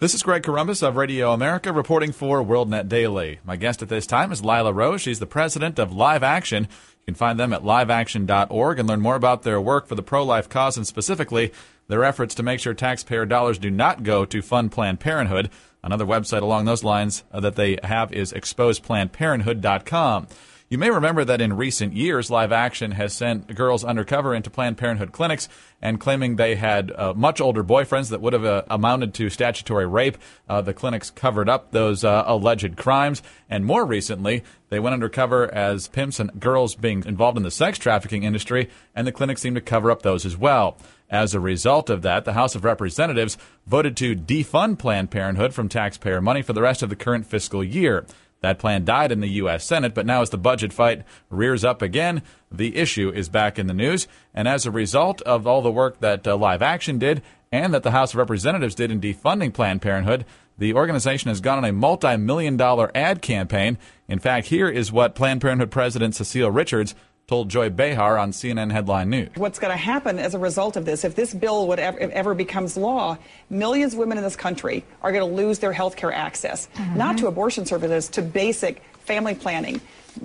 This is Greg Corombos of Radio America reporting for WorldNet Daily. My guest at this time is Lila Rose. She's the president of Live Action. You can find them at liveaction.org and learn more about their work for the pro-life cause and specifically their efforts to make sure taxpayer dollars do not go to fund Planned Parenthood. Another website along those lines that they have is exposeplannedparenthood.com. You may remember that in recent years, Live Action has sent girls undercover into Planned Parenthood clinics and claiming they had much older boyfriends that would have amounted to statutory rape. The clinics covered up those alleged crimes. And more recently, they went undercover as pimps and girls being involved in the sex trafficking industry, and the clinics seemed to cover up those as well. As a result of that, the House of Representatives voted to defund Planned Parenthood from taxpayer money for the rest of the current fiscal year. That plan died in the U.S. Senate, but now as the budget fight rears up again, the issue is back in the news. And as a result of all the work that Live Action did and that the House of Representatives did in defunding Planned Parenthood, the organization has gone on a multi-million-dollar ad campaign. In fact, here is what Planned Parenthood President Cecile Richards told Joy Behar on CNN Headline News. What's going to happen as a result of this, if this bill ever becomes law, millions of women in this country are going to lose their health care access, not to abortion services, to basic family planning,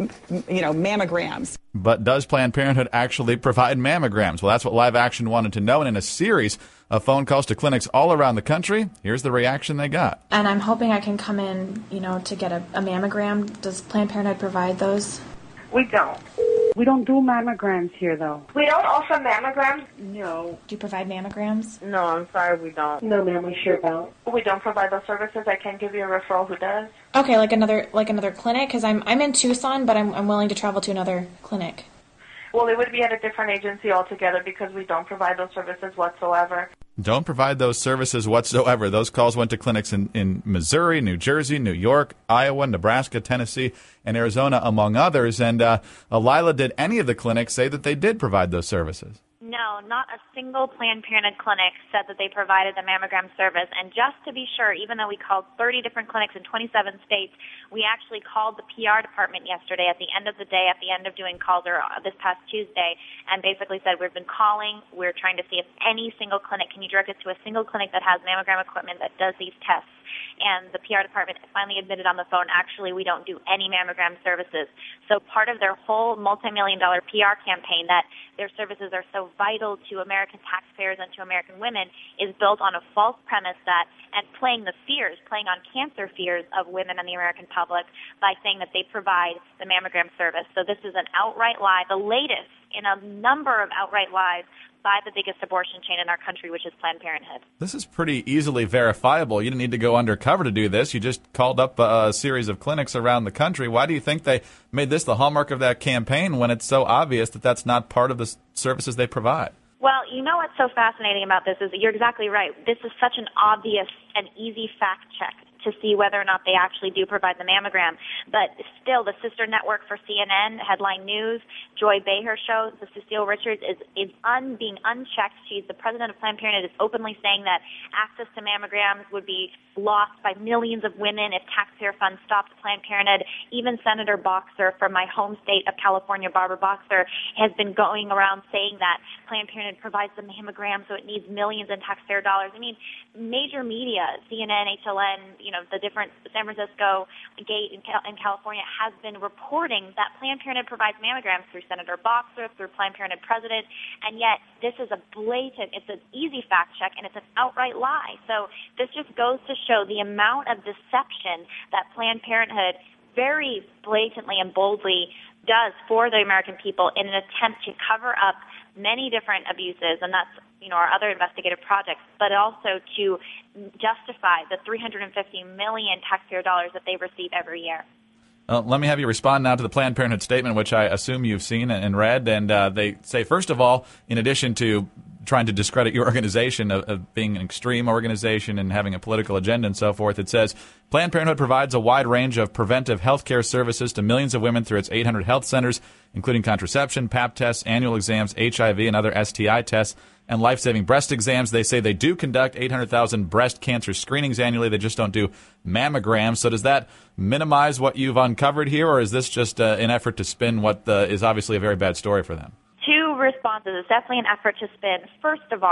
mammograms. But does Planned Parenthood actually provide mammograms? Well, that's what Live Action wanted to know, and in a series of phone calls to clinics all around the country, here's the reaction they got. And I'm hoping I can come in, to get a mammogram. Does Planned Parenthood provide those? We don't. We don't do mammograms here, though. We don't offer mammograms? No. Do you provide mammograms? No, I'm sorry, we don't. No, ma'am, we sure don't. We don't provide those services. I can give you a referral who does. Okay, like another clinic? Because I'm in Tucson, but I'm willing to travel to another clinic. Well, it would be at a different agency altogether because we don't provide those services whatsoever. Don't provide those services whatsoever. Those calls went to clinics in Missouri, New Jersey, New York, Iowa, Nebraska, Tennessee, and Arizona, among others. And Lila, did any of the clinics say that they did provide those services? No, not a single Planned Parenthood clinic said that they provided the mammogram service. And just to be sure, even though we called 30 different clinics in 27 states, we actually called the PR department yesterday at the end of the day, at the end of doing calls, or this past Tuesday, and basically said, we've been calling, we're trying to see if any single clinic, can you direct us to a single clinic that has mammogram equipment that does these tests? And the PR department finally admitted on the phone, actually, we don't do any mammogram services. So part of their whole multi-million-dollar PR campaign that their services are so vital to American taxpayers and to American women is built on a false premise that, and playing on cancer fears of women and the American public by saying that they provide the mammogram service. So this is an outright lie, the latest in a number of outright lies by the biggest abortion chain in our country, which is Planned Parenthood. This is pretty easily verifiable. You didn't need to go undercover to do this. You just called up a series of clinics around the country. Why do you think they made this the hallmark of that campaign when it's so obvious that that's not part of the services they provide? Well, you know what's so fascinating about this is that you're exactly right. This is such an obvious and easy fact check to see whether or not they actually do provide the mammogram. But still, the sister network for CNN, Headline News, Joy Behar show, the Cecile Richards is being unchecked. She's the president of Planned Parenthood, is openly saying that access to mammograms would be lost by millions of women if taxpayer funds stopped Planned Parenthood. Even Senator Boxer from my home state of California, Barbara Boxer, has been going around saying that Planned Parenthood provides the mammogram, so it needs millions in taxpayer dollars. I mean, major media, CNN, HLN, the different San Francisco Gate in California has been reporting that Planned Parenthood provides mammograms through Senator Boxer, through Planned Parenthood president, and yet this is it's an easy fact check, and it's an outright lie. So this just goes to show the amount of deception that Planned Parenthood very blatantly and boldly does for the American people in an attempt to cover up many different abuses, and that's our other investigative projects, but also to justify the $350 million taxpayer dollars that they receive every year. Let me have you respond now to the Planned Parenthood statement, which I assume you've seen and read. And they say, first of all, in addition to trying to discredit your organization of being an extreme organization and having a political agenda and so forth, it says, Planned Parenthood provides a wide range of preventive health care services to millions of women through its 800 health centers, including contraception, Pap tests, annual exams, HIV and other STI tests, and life-saving breast exams. They say they do conduct 800,000 breast cancer screenings annually. They just don't do mammograms. So does that minimize what you've uncovered here, or is this just an effort to spin what is obviously a very bad story for them? Two responses. It's definitely an effort to spin. First of all,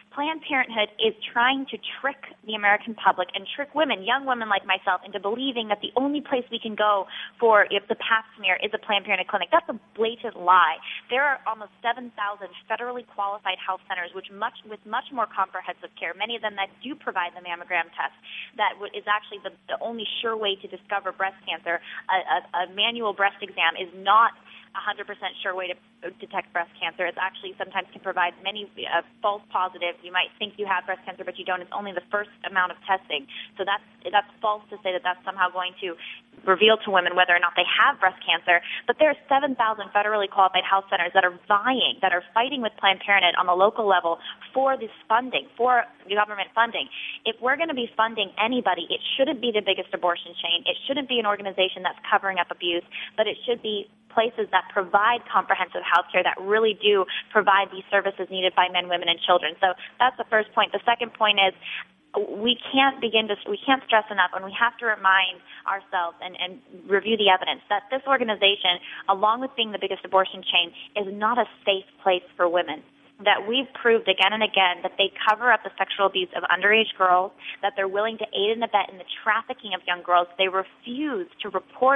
Planned Parenthood is trying to trick the American public and trick women, young women like myself, into believing that the only place we can go for if the pap smear is a Planned Parenthood clinic. That's a blatant lie. There are almost 7,000 federally qualified health centers with much more comprehensive care, many of them that do provide the mammogram test that is actually the only sure way to discover breast cancer. A manual breast exam is not 100% sure way to detect breast cancer. It actually sometimes can provide many false positives. You might think you have breast cancer, but you don't. It's only the first amount of testing. So that's false to say that that's somehow going to reveal to women whether or not they have breast cancer. But there are 7,000 federally qualified health centers that are fighting with Planned Parenthood on the local level for this funding, for government funding. If we're going to be funding anybody, it shouldn't be the biggest abortion chain. It shouldn't be an organization that's covering up abuse, but it should be places that provide comprehensive health care, that really do provide these services needed by men, women, and children. So that's the first point. The second point is we can't stress enough, and we have to remind ourselves and review the evidence that this organization, along with being the biggest abortion chain, is not a safe place for women. That we've proved again and again that they cover up the sexual abuse of underage girls, that they're willing to aid and abet in the trafficking of young girls. They refuse to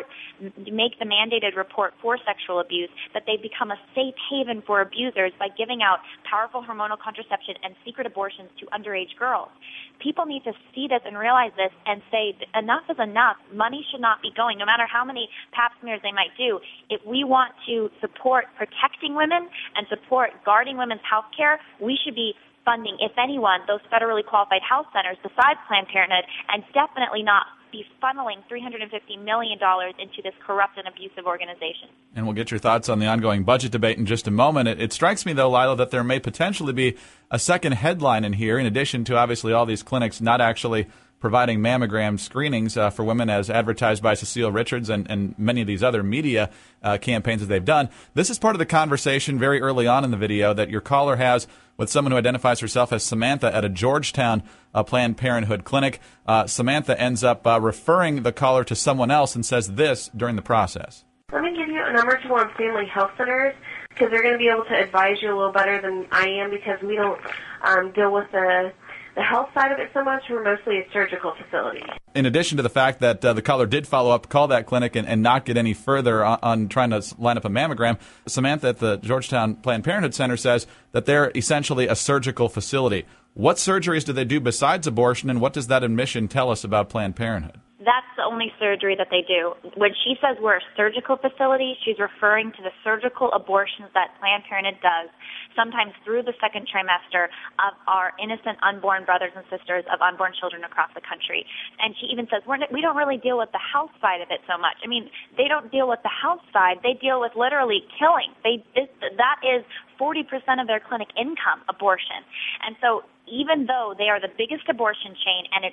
make the mandated report for sexual abuse, that they become a safe haven for abusers by giving out powerful hormonal contraception and secret abortions to underage girls. People need to see this and realize this and say enough is enough. Money should not be going, no matter how many pap smears they might do. If we want to support protecting women and support guarding women's health care, we should be funding, if anyone, those federally qualified health centers besides Planned Parenthood, and definitely not be funneling $350 million into this corrupt and abusive organization. And we'll get your thoughts on the ongoing budget debate in just a moment. It strikes me, though, Lila, that there may potentially be a second headline in here, in addition to obviously all these clinics not actually providing mammogram screenings for women as advertised by Cecile Richards and many of these other media campaigns that they've done. This is part of the conversation very early on in the video that your caller has with someone who identifies herself as Samantha at a Georgetown Planned Parenthood clinic. Samantha ends up referring the caller to someone else and says this during the process. Let me give you a number to one family health centers, because they're going to be able to advise you a little better than I am, because we don't deal with the health side of it so much. We're mostly a surgical facility. In addition to the fact that the caller did follow up, call that clinic, and not get any further on trying to line up a mammogram, Samantha at the Georgetown Planned Parenthood Center says that they're essentially a surgical facility. What surgeries do they do besides abortion, and what does that admission tell us about Planned Parenthood? That's the only surgery that they do. When she says we're a surgical facility, she's referring to the surgical abortions that Planned Parenthood does, sometimes through the second trimester, of our innocent unborn brothers and sisters of unborn children across the country. And she even says we don't really deal with the health side of it so much. I mean, they don't deal with the health side. They deal with literally killing. That is 40% of their clinic income, abortion. And so even though they are the biggest abortion chain, and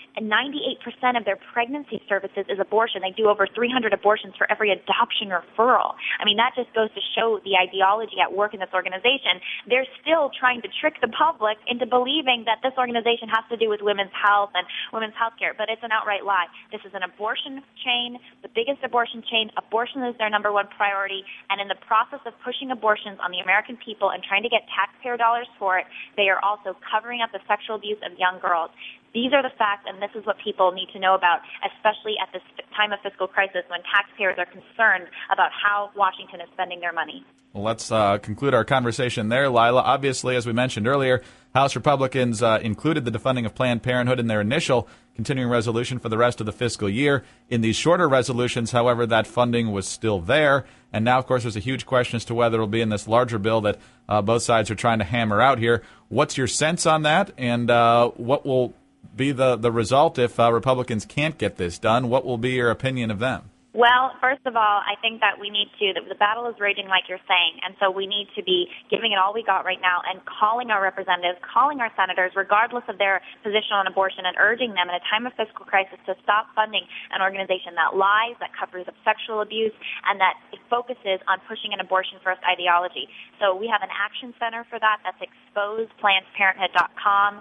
98% of their pregnancy services is abortion, they do over 300 abortions for every adoption referral. I mean, that just goes to show the ideology at work in this organization. They're still trying to trick the public into believing that this organization has to do with women's health and women's health care, but it's an outright lie. This is an abortion chain, the biggest abortion chain. Abortion is their number one priority, and in the process of pushing abortions on the American people and trying to get taxpayer dollars for it, they are also covering up the sexual abuse of young girls. These are the facts, and this is what people need to know about, especially at this time of fiscal crisis when taxpayers are concerned about how Washington is spending their money. Well, let's conclude our conversation there, Lila. Obviously, as we mentioned earlier, House Republicans included the defunding of Planned Parenthood in their initial continuing resolution for the rest of the fiscal year. In these shorter resolutions, however, that funding was still there. And now, of course, there's a huge question as to whether it will be in this larger bill that both sides are trying to hammer out here. What's your sense on that, and what will be the result if Republicans can't get this done? What will be your opinion of them? Well, first of all, I think that we need to, the battle is raging like you're saying, and so we need to be giving it all we got right now and calling our representatives, calling our senators, regardless of their position on abortion, and urging them in a time of fiscal crisis to stop funding an organization that lies, that covers up sexual abuse, and that focuses on pushing an abortion-first ideology. So we have an action center for that. That's exposeplannedparenthood.com.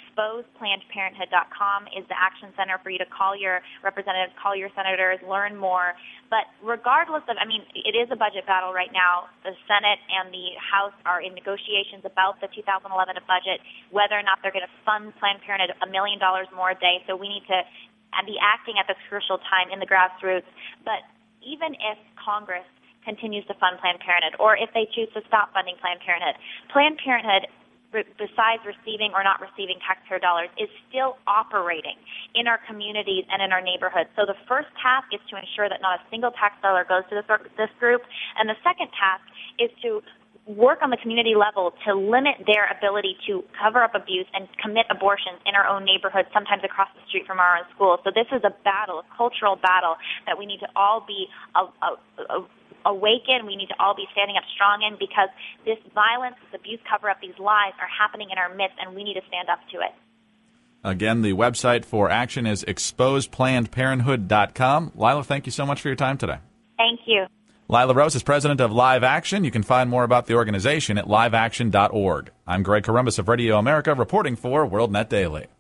Exposeplannedparenthood.com is the action center for you to call your representatives, call your senators, learn more more. But regardless of, it is a budget battle right now. The Senate and the House are in negotiations about the 2011 budget, whether or not they're going to fund Planned Parenthood $1 million more a day. So we need to be acting at this crucial time in the grassroots. But even if Congress continues to fund Planned Parenthood, or if they choose to stop funding Planned Parenthood, besides receiving or not receiving taxpayer dollars, is still operating in our communities and in our neighborhoods. So the first task is to ensure that not a single tax dollar goes to this group, and the second task is to work on the community level to limit their ability to cover up abuse and commit abortions in our own neighborhoods, sometimes across the street from our own schools. So this is a battle, a cultural battle that we need to all be awaken. We need to all be standing up strong in, because this violence, this abuse, cover-up, these lies are happening in our midst, and we need to stand up to it. Again, the website for action is exposeplannedparenthood.com. Lila, thank you so much for your time today. Thank you. Lila Rose is president of Live Action. You can find more about the organization at liveaction.org. I'm Greg Corombos of Radio America, reporting for WorldNet Daily.